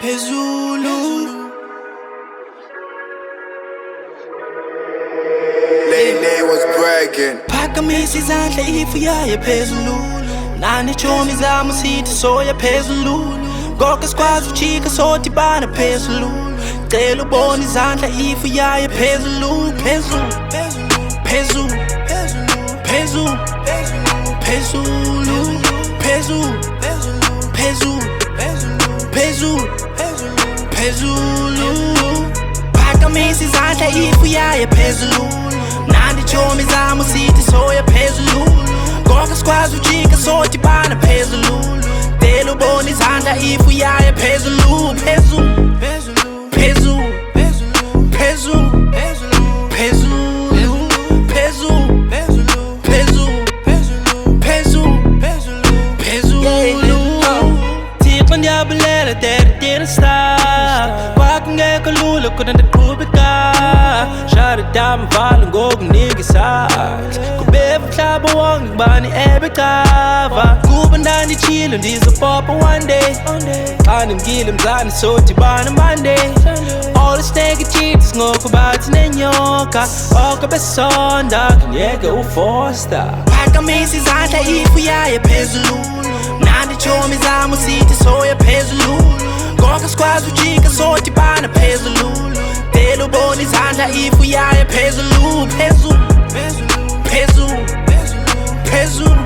phezulu. Lele was bragging. Phakamisa izandla ifuyaye phezulu. Nani chomi zami sithi soya phezulu. Konke sikwazi ujika sodibana phezulu. Cela ubone izandla ifuyaye phezulu. Phezulu, phezulu, phezulu, phezulu, phezulu, phezulu, phezulu, phezulu. Phakamisa izandla ifuyaye phezulu. Nani chomi zami sithi soya phezulu. Konke sikwazi ujika sodibana phezulu. Cela ubone izandla ifuyaye phezulu. Phezulu, phezulu, phezulu, phezulu, phezulu, phezulu. Thixo ndiyabulela that it didn't stop. Kwakho ngekho lula kodwa ndaqhubeka. Shut it down mvalo ngokunika isakhi. Kubeva umhlaba wonke kubani ebecava. Kuba ndanditshilo ndizopopa one day. Xa ndimkile mzane sodibana Monday. All this negativity ngokuba sinenyoka. Oko besonda ngeke ufoster. Phakamisa izandla ifuyaye phezulu. Nani chomi zami sithi soya phezulu. Konke sikwazi ujika sodibana phezulu. Cela ubone izandla ifuyaye phezulu. Phezulu, phezulu, phezulu,